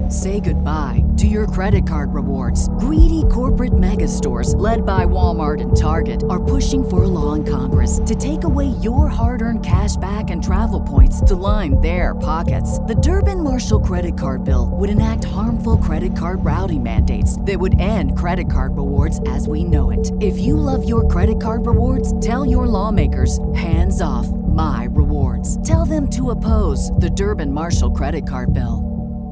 Say goodbye to your credit card rewards. Greedy corporate mega stores, led by Walmart and Target, are pushing for a law in Congress to take away your hard-earned cash back and travel points to line their pockets. The Durbin-Marshall credit card bill would enact harmful credit card routing mandates that would end credit card rewards as we know it. If you love your credit card rewards, tell your lawmakers, hands off my rewards. Tell them to oppose the Durbin-Marshall credit card bill.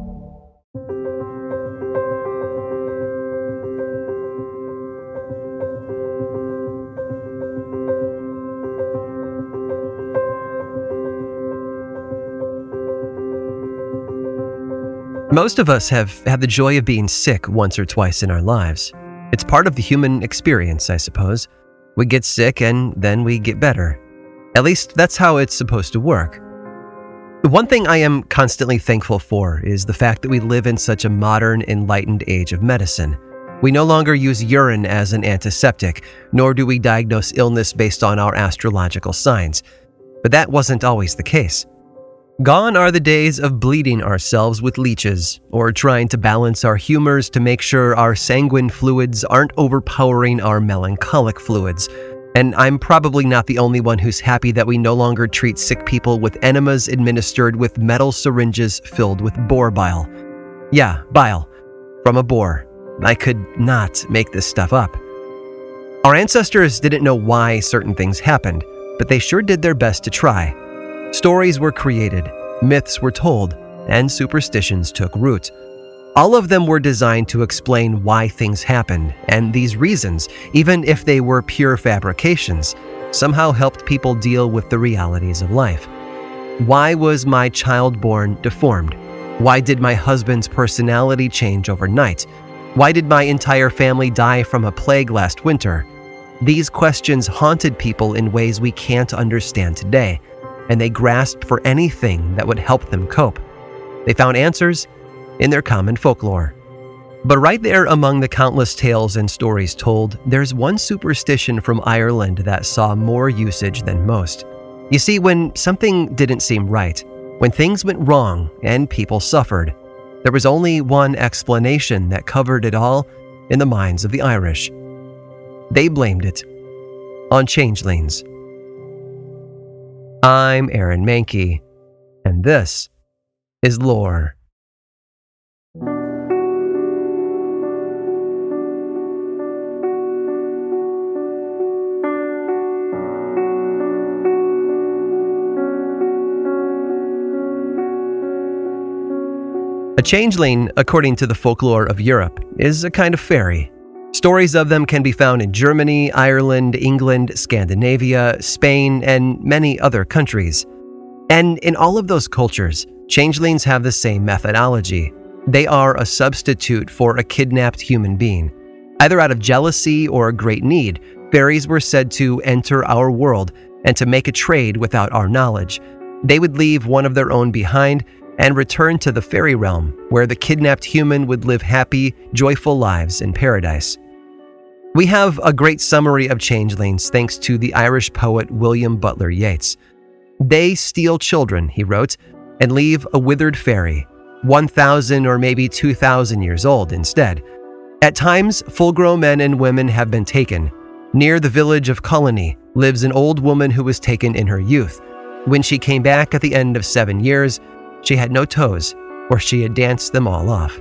Most of us have had the joy of being sick once or twice in our lives. It's part of the human experience, I suppose. We get sick and then we get better. At least that's how it's supposed to work. The one thing I am constantly thankful for is the fact that we live in such a modern, enlightened age of medicine. We no longer use urine as an antiseptic, nor do we diagnose illness based on our astrological signs. But that wasn't always the case. Gone are the days of bleeding ourselves with leeches, or trying to balance our humors to make sure our sanguine fluids aren't overpowering our melancholic fluids. And I'm probably not the only one who's happy that we no longer treat sick people with enemas administered with metal syringes filled with boar bile. Yeah, bile. From a boar. I could not make this stuff up. Our ancestors didn't know why certain things happened, but they sure did their best to try. Stories were created, myths were told, and superstitions took root. All of them were designed to explain why things happened, and these reasons, even if they were pure fabrications, somehow helped people deal with the realities of life. Why was my child born deformed? Why did my husband's personality change overnight? Why did my entire family die from a plague last winter? These questions haunted people in ways we can't understand today, and they grasped for anything that would help them cope. They found answers in their common folklore. But right there among the countless tales and stories told, there's one superstition from Ireland that saw more usage than most. You see, when something didn't seem right, when things went wrong and people suffered, there was only one explanation that covered it all in the minds of the Irish. They blamed it on changelings. I'm Aaron Mahnke, and this is Lore. A changeling, according to the folklore of Europe, is a kind of fairy. Stories of them can be found in Germany, Ireland, England, Scandinavia, Spain, and many other countries. And in all of those cultures, changelings have the same methodology. They are a substitute for a kidnapped human being. Either out of jealousy or great need, fairies were said to enter our world and to make a trade without our knowledge. They would leave one of their own behind and return to the fairy realm, where the kidnapped human would live happy, joyful lives in paradise. We have a great summary of changelings thanks to the Irish poet William Butler Yeats. They steal children, he wrote, and leave a withered fairy, 1,000 or maybe 2,000 years old instead. At times, full-grown men and women have been taken. Near the village of Colony lives an old woman who was taken in her youth. When she came back at the end of 7 years, she had no toes, or she had danced them all off.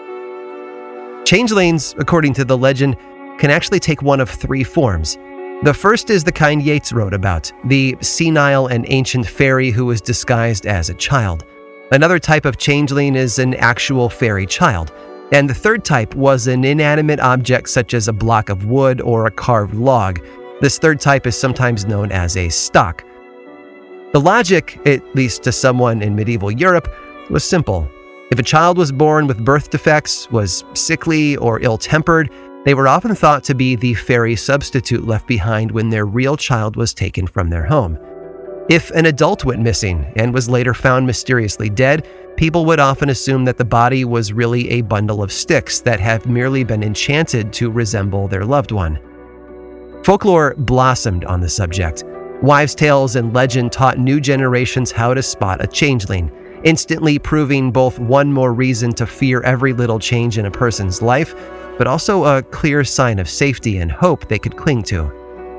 Changelings, according to the legend, can actually take one of three forms. The first is the kind Yeats wrote about, the senile and ancient fairy who was disguised as a child. Another type of changeling is an actual fairy child. And the third type was an inanimate object such as a block of wood or a carved log. This third type is sometimes known as a stock. The logic, at least to someone in medieval Europe, was simple. If a child was born with birth defects, was sickly or ill-tempered, they were often thought to be the fairy substitute left behind when their real child was taken from their home. If an adult went missing and was later found mysteriously dead, people would often assume that the body was really a bundle of sticks that have merely been enchanted to resemble their loved one. Folklore blossomed on the subject. Wives' tales and legend taught new generations how to spot a changeling, instantly proving both one more reason to fear every little change in a person's life, but also a clear sign of safety and hope they could cling to.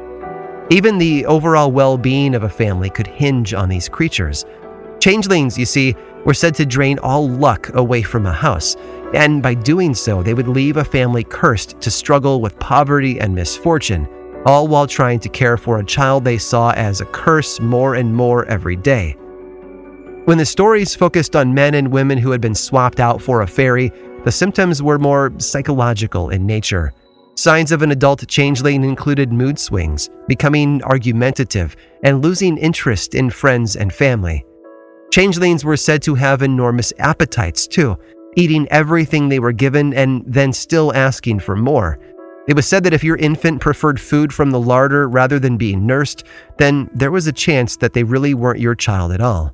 Even the overall well-being of a family could hinge on these creatures. Changelings, you see, were said to drain all luck away from a house, and by doing so, they would leave a family cursed to struggle with poverty and misfortune, all while trying to care for a child they saw as a curse more and more every day. When the stories focused on men and women who had been swapped out for a fairy, the symptoms were more psychological in nature. Signs of an adult changeling included mood swings, becoming argumentative, and losing interest in friends and family. Changelings were said to have enormous appetites too, eating everything they were given and then still asking for more. It was said that if your infant preferred food from the larder rather than being nursed, then there was a chance that they really weren't your child at all.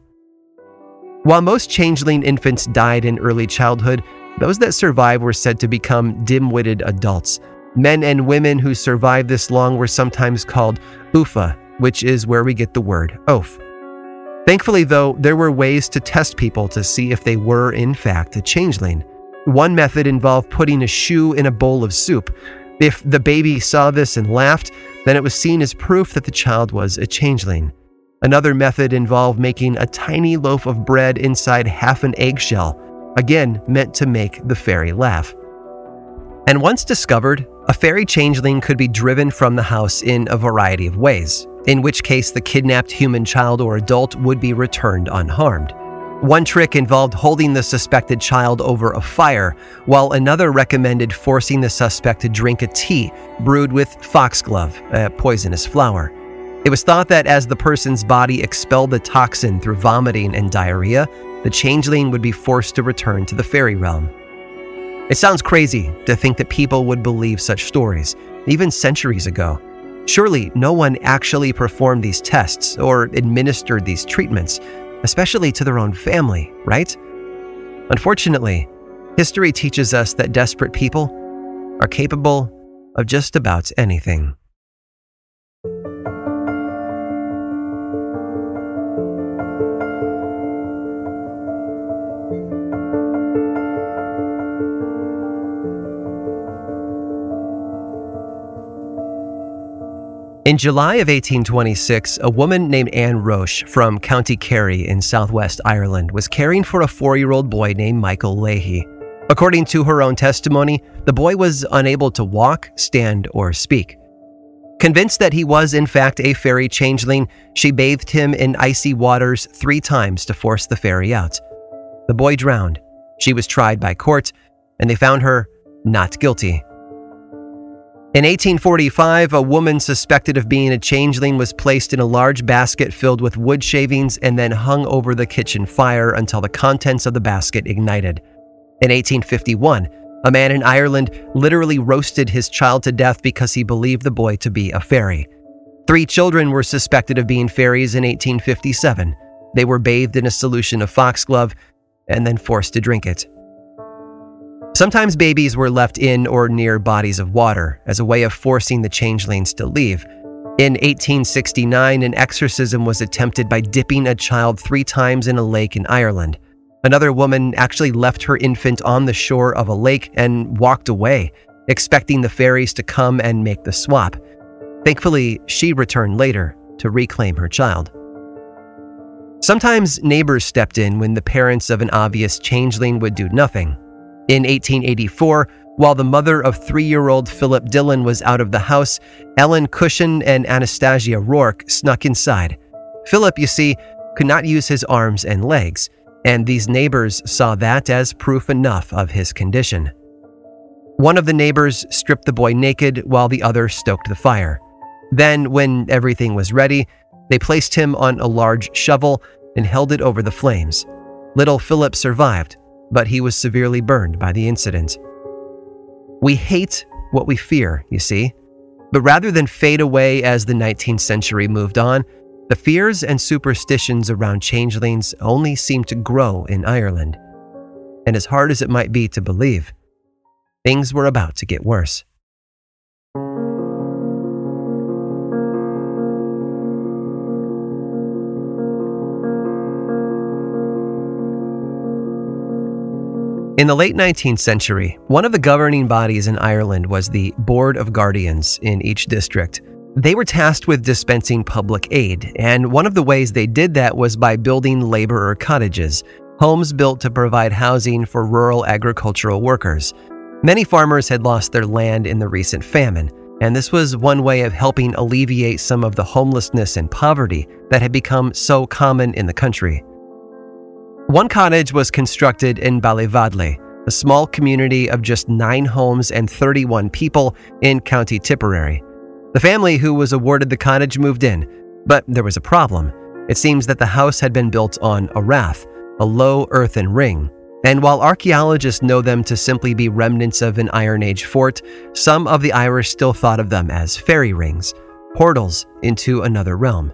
While most changeling infants died in early childhood, those that survived were said to become dim-witted adults. Men and women who survived this long were sometimes called Ufa, which is where we get the word oaf. Thankfully, though, there were ways to test people to see if they were, in fact, a changeling. One method involved putting a shoe in a bowl of soup. If the baby saw this and laughed, then it was seen as proof that the child was a changeling. Another method involved making a tiny loaf of bread inside half an eggshell, again meant to make the fairy laugh. And once discovered, a fairy changeling could be driven from the house in a variety of ways, in which case the kidnapped human child or adult would be returned unharmed. One trick involved holding the suspected child over a fire, while another recommended forcing the suspect to drink a tea brewed with foxglove, a poisonous flower. It was thought that as the person's body expelled the toxin through vomiting and diarrhea, the changeling would be forced to return to the fairy realm. It sounds crazy to think that people would believe such stories, even centuries ago. Surely no one actually performed these tests or administered these treatments, especially to their own family, right? Unfortunately, history teaches us that desperate people are capable of just about anything. In July of 1826, a woman named Anne Roche from County Kerry in southwest Ireland was caring for a 4-year-old boy named Michael Leahy. According to her own testimony, the boy was unable to walk, stand, or speak. Convinced that he was in fact a fairy changeling, she bathed him in icy waters 3 times to force the fairy out. The boy drowned. She was tried by court, and they found her not guilty. In 1845, a woman suspected of being a changeling was placed in a large basket filled with wood shavings and then hung over the kitchen fire until the contents of the basket ignited. In 1851, a man in Ireland literally roasted his child to death because he believed the boy to be a fairy. 3 children were suspected of being fairies in 1857. They were bathed in a solution of foxglove and then forced to drink it. Sometimes babies were left in or near bodies of water as a way of forcing the changelings to leave. In 1869, an exorcism was attempted by dipping a child 3 times in a lake in Ireland. Another woman actually left her infant on the shore of a lake and walked away, expecting the fairies to come and make the swap. Thankfully, she returned later to reclaim her child. Sometimes neighbors stepped in when the parents of an obvious changeling would do nothing. In 1884, while the mother of 3-year-old Philip Dillon was out of the house, Ellen Cushion and Anastasia Rourke snuck inside. Philip, you see, could not use his arms and legs, and these neighbors saw that as proof enough of his condition. One of the neighbors stripped the boy naked while the other stoked the fire. Then, when everything was ready, they placed him on a large shovel and held it over the flames. Little Philip survived, but he was severely burned by the incident. We hate what we fear, you see. But rather than fade away as the 19th century moved on, the fears and superstitions around changelings only seemed to grow in Ireland. And as hard as it might be to believe, things were about to get worse. In the late 19th century, one of the governing bodies in Ireland was the Board of Guardians in each district. They were tasked with dispensing public aid, and one of the ways they did that was by building laborer cottages, homes built to provide housing for rural agricultural workers. Many farmers had lost their land in the recent famine, and this was one way of helping alleviate some of the homelessness and poverty that had become so common in the country. One cottage was constructed in Ballyvadley, a small community of just 9 homes and 31 people in County Tipperary. The family who was awarded the cottage moved in, but there was a problem. It seems that the house had been built on a rath, a low earthen ring, and while archaeologists know them to simply be remnants of an Iron Age fort, some of the Irish still thought of them as fairy rings, portals into another realm.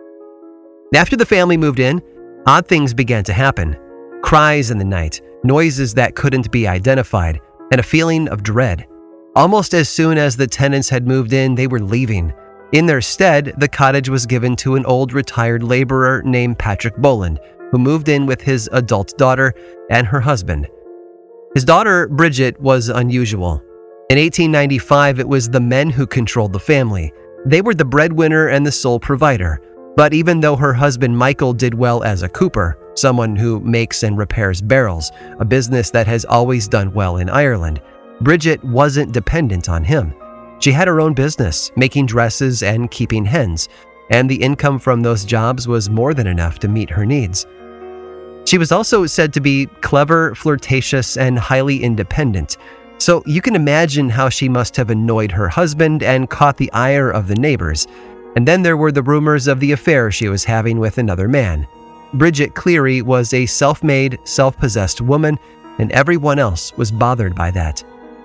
After the family moved in, odd things began to happen. Cries in the night, noises that couldn't be identified, and a feeling of dread. Almost as soon as the tenants had moved in, they were leaving. In their stead, the cottage was given to an old retired laborer named Patrick Boland, who moved in with his adult daughter and her husband. His daughter, Bridget, was unusual. In 1895, it was the men who controlled the family. They were the breadwinner and the sole provider. But even though her husband Michael did well as a cooper, someone who makes and repairs barrels, a business that has always done well in Ireland, Bridget wasn't dependent on him. She had her own business, making dresses and keeping hens, and the income from those jobs was more than enough to meet her needs. She was also said to be clever, flirtatious, and highly independent, so you can imagine how she must have annoyed her husband and caught the ire of the neighbors. And then there were the rumors of the affair she was having with another man. Bridget Cleary was a self-made, self-possessed woman, and everyone else was bothered by that.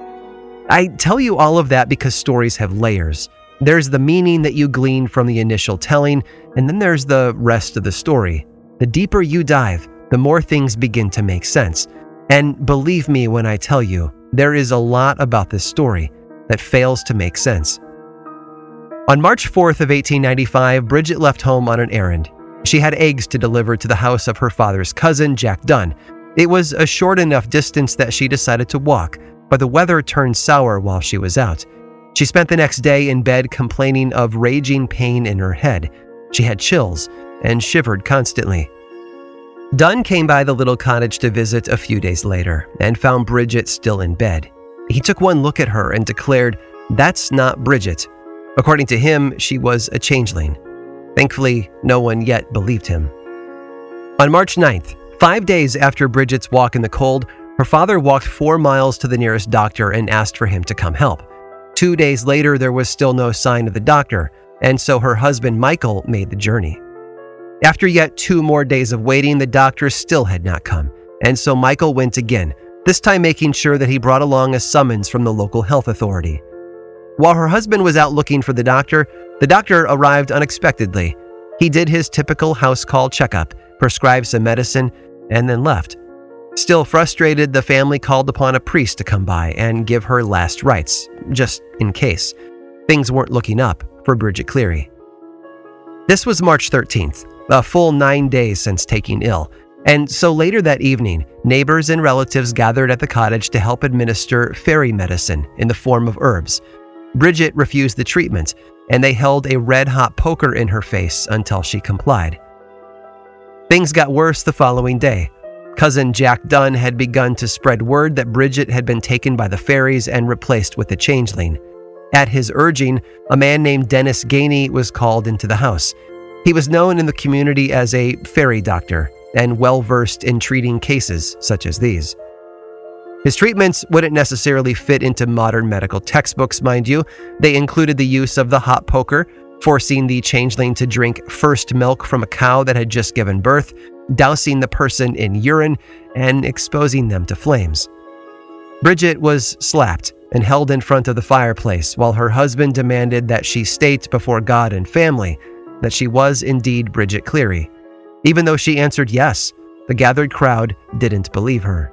I tell you all of that because stories have layers. There's the meaning that you glean from the initial telling, and then there's the rest of the story. The deeper you dive, the more things begin to make sense. And believe me when I tell you, there is a lot about this story that fails to make sense. On March 4th of 1895, Bridget left home on an errand. She had eggs to deliver to the house of her father's cousin, Jack Dunn. It was a short enough distance that she decided to walk, but the weather turned sour while she was out. She spent the next day in bed complaining of raging pain in her head. She had chills and shivered constantly. Dunn came by the little cottage to visit a few days later and found Bridget still in bed. He took one look at her and declared, "That's not Bridget." According to him, she was a changeling. Thankfully, no one yet believed him. On March 9th, 5 days after Bridget's walk in the cold, her father walked 4 miles to the nearest doctor and asked for him to come help. 2 days later, there was still no sign of the doctor, and so her husband Michael made the journey. After yet 2 more days of waiting, the doctor still had not come, and so Michael went again, this time making sure that he brought along a summons from the local health authority. While her husband was out looking for the doctor arrived unexpectedly. He did his typical house call checkup, prescribed some medicine, and then left. Still frustrated, the family called upon a priest to come by and give her last rites, just in case. Things weren't looking up for Bridget Cleary. This was March 13th, a full 9 days since taking ill, and so later that evening, neighbors and relatives gathered at the cottage to help administer fairy medicine in the form of herbs. Bridget refused the treatment, and they held a red-hot poker in her face until she complied. Things got worse the following day. Cousin Jack Dunn had begun to spread word that Bridget had been taken by the fairies and replaced with a changeling. At his urging, a man named Dennis Gainey was called into the house. He was known in the community as a fairy doctor and well-versed in treating cases such as these. His treatments wouldn't necessarily fit into modern medical textbooks, mind you. They included the use of the hot poker, forcing the changeling to drink first milk from a cow that had just given birth, dousing the person in urine, and exposing them to flames. Bridget was slapped and held in front of the fireplace while her husband demanded that she state before God and family that she was indeed Bridget Cleary. Even though she answered yes, the gathered crowd didn't believe her.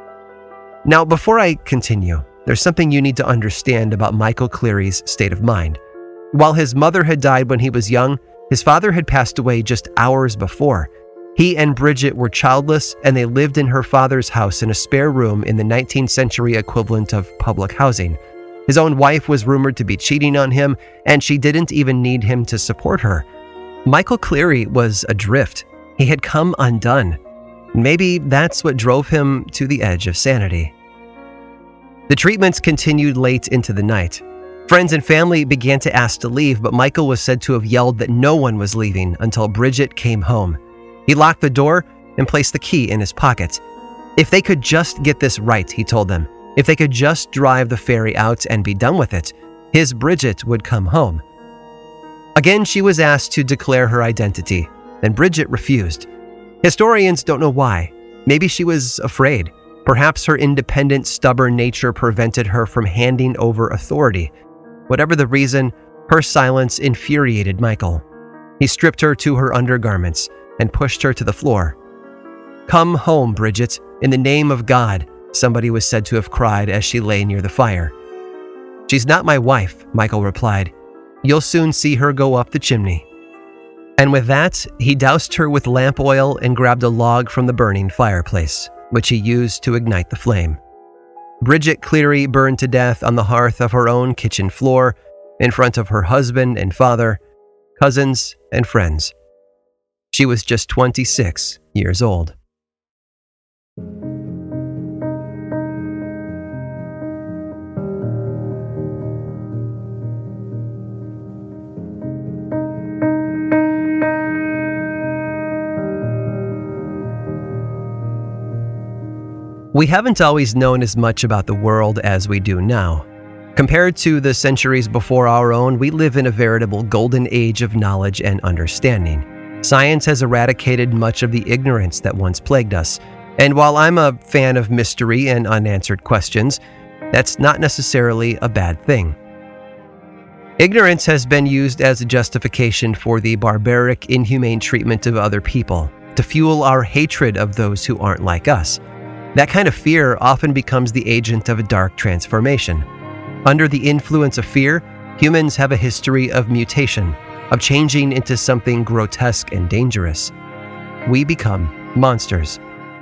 Now, before I continue, there's something you need to understand about Michael Cleary's state of mind. While his mother had died when he was young, his father had passed away just hours before. He and Bridget were childless, and they lived in her father's house in a spare room in the 19th century equivalent of public housing. His own wife was rumored to be cheating on him, and she didn't even need him to support her. Michael Cleary was adrift. He had come undone. Maybe that's what drove him to the edge of sanity. The treatments continued late into the night. Friends and family began to ask to leave, but Michael was said to have yelled that no one was leaving until Bridget came home. He locked the door and placed the key in his pocket. If they could just get this right, he told them, if they could just drive the ferry out and be done with it, his Bridget would come home. Again, she was asked to declare her identity, and Bridget refused. Historians don't know why. Maybe she was afraid. Perhaps her independent, stubborn nature prevented her from handing over authority. Whatever the reason, her silence infuriated Michael. He stripped her to her undergarments and pushed her to the floor. "Come home, Bridget, in the name of God," somebody was said to have cried as she lay near the fire. "She's not my wife," Michael replied. "You'll soon see her go up the chimney." And with that, he doused her with lamp oil and grabbed a log from the burning fireplace, which he used to ignite the flame. Bridget Cleary burned to death on the hearth of her own kitchen floor, in front of her husband and father, cousins, and friends. She was just 26 years old. We haven't always known as much about the world as we do now. Compared to the centuries before our own, we live in a veritable golden age of knowledge and understanding. Science has eradicated much of the ignorance that once plagued us. And while I'm a fan of mystery and unanswered questions, that's not necessarily a bad thing. Ignorance has been used as a justification for the barbaric, inhumane treatment of other people, to fuel our hatred of those who aren't like us. That kind of fear often becomes the agent of a dark transformation. Under the influence of fear, humans have a history of mutation, of changing into something grotesque and dangerous. We become monsters.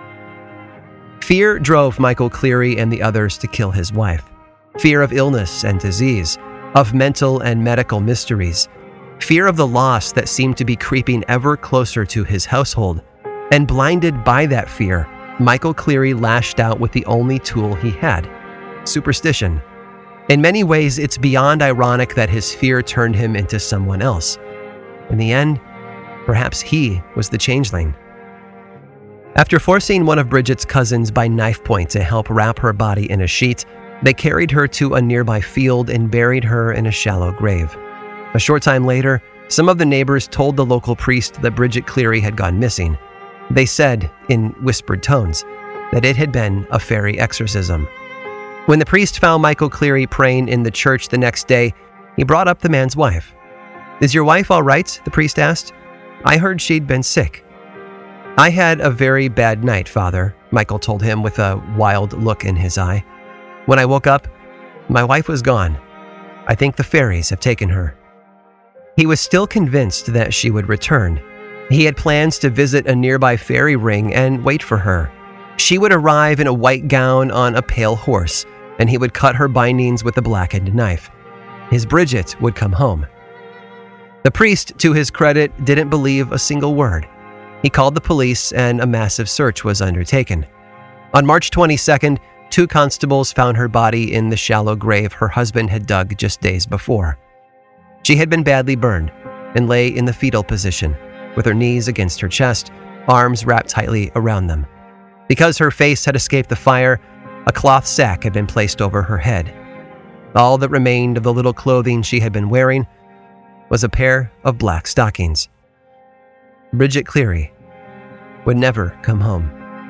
Fear drove Michael Cleary and the others to kill his wife. Fear of illness and disease, of mental and medical mysteries. Fear of the loss that seemed to be creeping ever closer to his household. And blinded by that fear, Michael Cleary lashed out with the only tool he had: superstition. In many ways, it's beyond ironic that his fear turned him into someone else. In the end, perhaps he was the changeling. After forcing one of Bridget's cousins by knife point to help wrap her body in a sheet, they carried her to a nearby field and buried her in a shallow grave. A short time later, some of the neighbors told the local priest that Bridget Cleary had gone missing. They said, in whispered tones, that it had been a fairy exorcism. When the priest found Michael Cleary praying in the church the next day, he brought up the man's wife. "Is your wife all right?" the priest asked. "I heard she'd been sick." "I had a very bad night, Father," Michael told him with a wild look in his eye. "When I woke up, my wife was gone. I think the fairies have taken her." He was still convinced that she would return. He had plans to visit a nearby fairy ring and wait for her. She would arrive in a white gown on a pale horse, and he would cut her bindings with a blackened knife. His Bridget would come home. The priest, to his credit, didn't believe a single word. He called the police, and a massive search was undertaken. On March 22nd, 2 constables found her body in the shallow grave her husband had dug just days before. She had been badly burned and lay in the fetal position, with her knees against her chest, arms wrapped tightly around them. Because her face had escaped the fire, a cloth sack had been placed over her head. All that remained of the little clothing she had been wearing was a pair of black stockings. Bridget Cleary would never come home.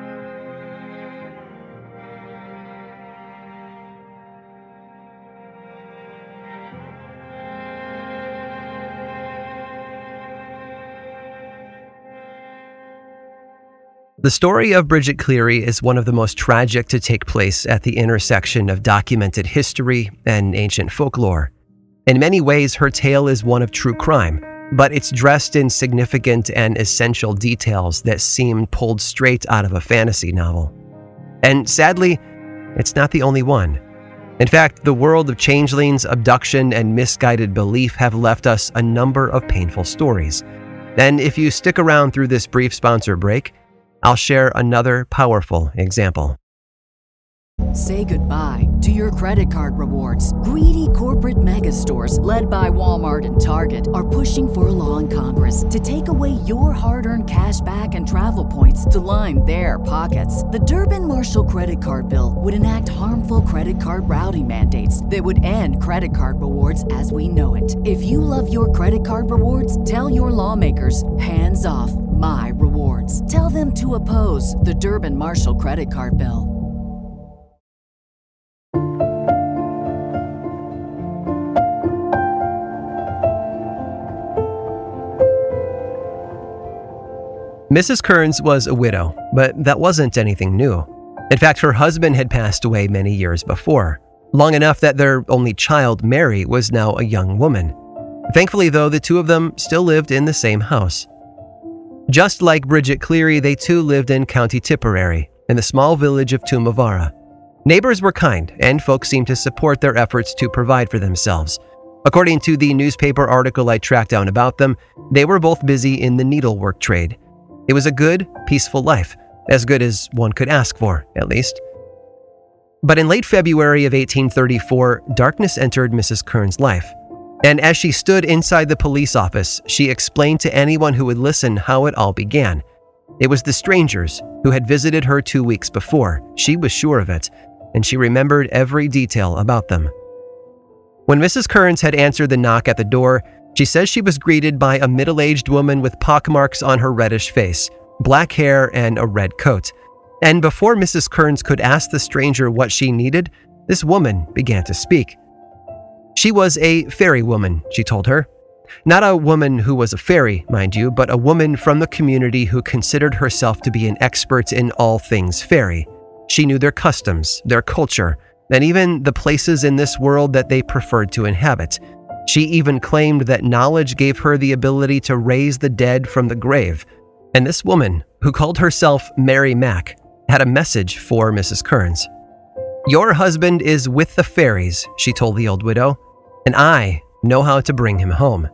The story of Bridget Cleary is one of the most tragic to take place at the intersection of documented history and ancient folklore. In many ways, her tale is one of true crime, but it's dressed in significant and essential details that seem pulled straight out of a fantasy novel. And sadly, it's not the only one. In fact, the world of changelings, abduction, and misguided belief have left us a number of painful stories. And if you stick around through this brief sponsor break, I'll share another powerful example. Say goodbye to your credit card rewards. Greedy corporate mega stores, led by Walmart and Target, are pushing for a law in Congress to take away your hard-earned cash back and travel points to line their pockets. The Durbin-Marshall credit card bill would enact harmful credit card routing mandates that would end credit card rewards as we know it. If you love your credit card rewards, tell your lawmakers, hands off my rewards. Tell them to oppose the Durbin-Marshall credit card bill. Mrs. Kearns was a widow, but that wasn't anything new. In fact, her husband had passed away many years before, long enough that their only child, Mary, was now a young woman. Thankfully, though, the two of them still lived in the same house. Just like Bridget Cleary, they too lived in County Tipperary, in the small village of Tumavara. Neighbors were kind, and folks seemed to support their efforts to provide for themselves. According to the newspaper article I tracked down about them, they were both busy in the needlework trade. It was a good, peaceful life, as good as one could ask for, at least. But in late February of 1834, darkness entered Mrs. Kearns' life. And as she stood inside the police office, she explained to anyone who would listen how it all began. It was the strangers who had visited her 2 weeks before. She was sure of it, and she remembered every detail about them. When Mrs. Kearns had answered the knock at the door, she says she was greeted by a middle-aged woman with pockmarks on her reddish face, black hair, and a red coat. And before Mrs. Kearns could ask the stranger what she needed, this woman began to speak. She was a fairy woman, she told her. Not a woman who was a fairy, mind you, but a woman from the community who considered herself to be an expert in all things fairy. She knew their customs, their culture, and even the places in this world that they preferred to inhabit. She even claimed that knowledge gave her the ability to raise the dead from the grave. And this woman, who called herself Mary Mack, had a message for Mrs. Kearns. "Your husband is with the fairies," she told the old widow, "and I know how to bring him home."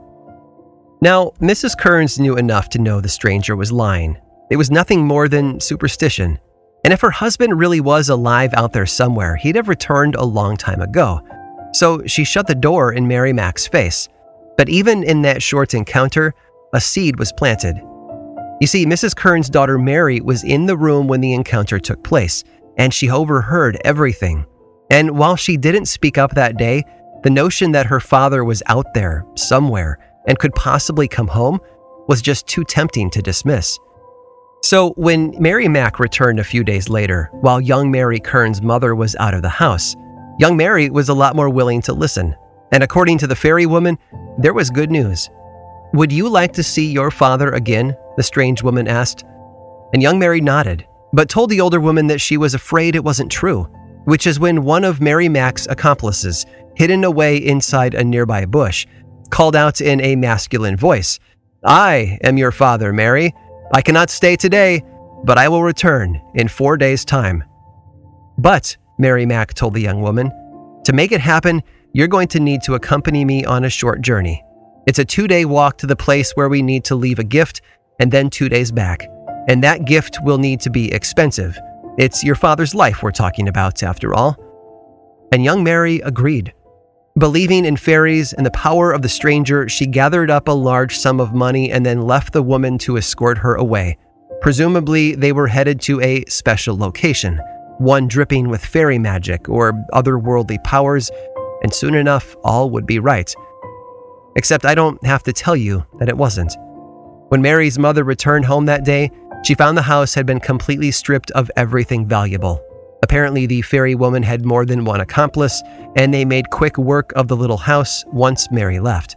Now, Mrs. Kearns knew enough to know the stranger was lying. It was nothing more than superstition. And if her husband really was alive out there somewhere, he'd have returned a long time ago. So she shut the door in Mary Mack's face. But even in that short encounter, a seed was planted. You see, Mrs. Kearns' daughter Mary was in the room when the encounter took place, and she overheard everything. And while she didn't speak up that day, the notion that her father was out there, somewhere, and could possibly come home was just too tempting to dismiss. So when Mary Mack returned a few days later, while young Mary Kearns' mother was out of the house, young Mary was a lot more willing to listen. And according to the fairy woman, there was good news. "Would you like to see your father again?" the strange woman asked. And young Mary nodded, but told the older woman that she was afraid it wasn't true, which is when one of Mary Mack's accomplices, hidden away inside a nearby bush, called out in a masculine voice, "I am your father, Mary. I cannot stay today, but I will return in 4 days' time." "But," Mary Mack told the young woman, "to make it happen, you're going to need to accompany me on a short journey. It's a 2-day walk to the place where we need to leave a gift, and then 2 days back. And that gift will need to be expensive. It's your father's life we're talking about, after all." And young Mary agreed. Believing in fairies and the power of the stranger, she gathered up a large sum of money and then left the woman to escort her away. Presumably, they were headed to a special location, one dripping with fairy magic or otherworldly powers, and soon enough, all would be right. Except I don't have to tell you that it wasn't. When Mary's mother returned home that day, she found the house had been completely stripped of everything valuable. Apparently, the fairy woman had more than one accomplice, and they made quick work of the little house once Mary left.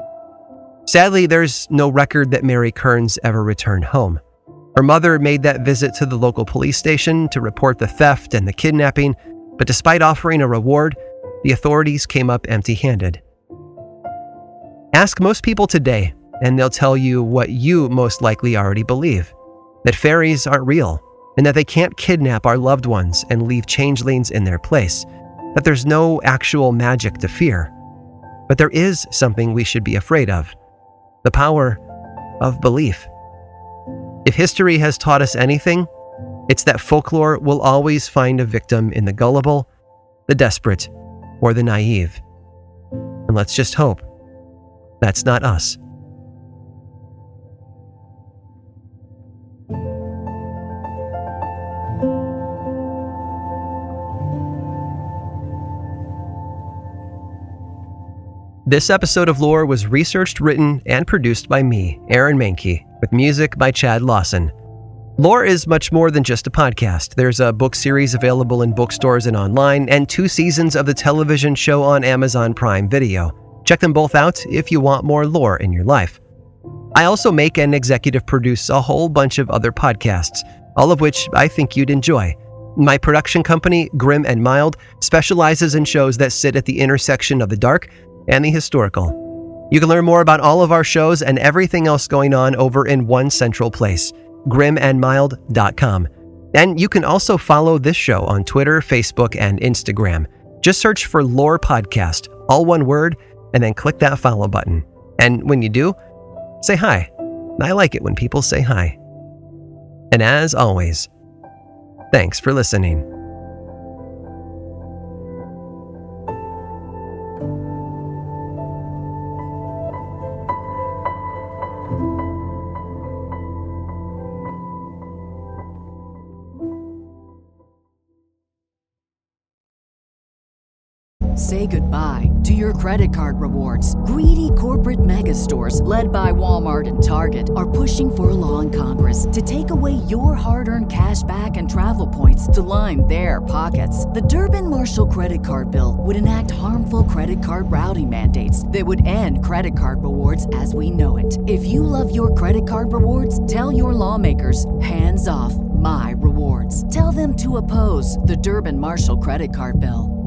Sadly, there's no record that Mary Kearns ever returned home. Her mother made that visit to the local police station to report the theft and the kidnapping, but despite offering a reward, the authorities came up empty-handed. Ask most people today, and they'll tell you what you most likely already believe, that fairies aren't real, and that they can't kidnap our loved ones and leave changelings in their place, that there's no actual magic to fear. But there is something we should be afraid of: the power of belief. If history has taught us anything, it's that folklore will always find a victim in the gullible, the desperate, or the naive. And let's just hope that's not us. This episode of Lore was researched, written, and produced by me, Aaron Mahnke, with music by Chad Lawson. Lore is much more than just a podcast. There's a book series available in bookstores and online, and 2 seasons of the television show on Amazon Prime Video. Check them both out if you want more lore in your life. I also make and executive produce a whole bunch of other podcasts, all of which I think you'd enjoy. My production company, Grim and Mild, specializes in shows that sit at the intersection of the dark and the historical. You can learn more about all of our shows and everything else going on over in one central place, grimandmild.com. And you can also follow this show on Twitter, Facebook, and Instagram. Just search for Lore Podcast, all one word, and then click that follow button. And when you do, say hi. I like it when people say hi. And as always, thanks for listening. Say goodbye to your credit card rewards. Greedy corporate mega stores, led by Walmart and Target, are pushing for a law in Congress to take away your hard-earned cash back and travel points to line their pockets. The Durbin-Marshall credit card bill would enact harmful credit card routing mandates that would end credit card rewards as we know it. If you love your credit card rewards, tell your lawmakers, hands off my rewards. Tell them to oppose the Durbin-Marshall credit card bill.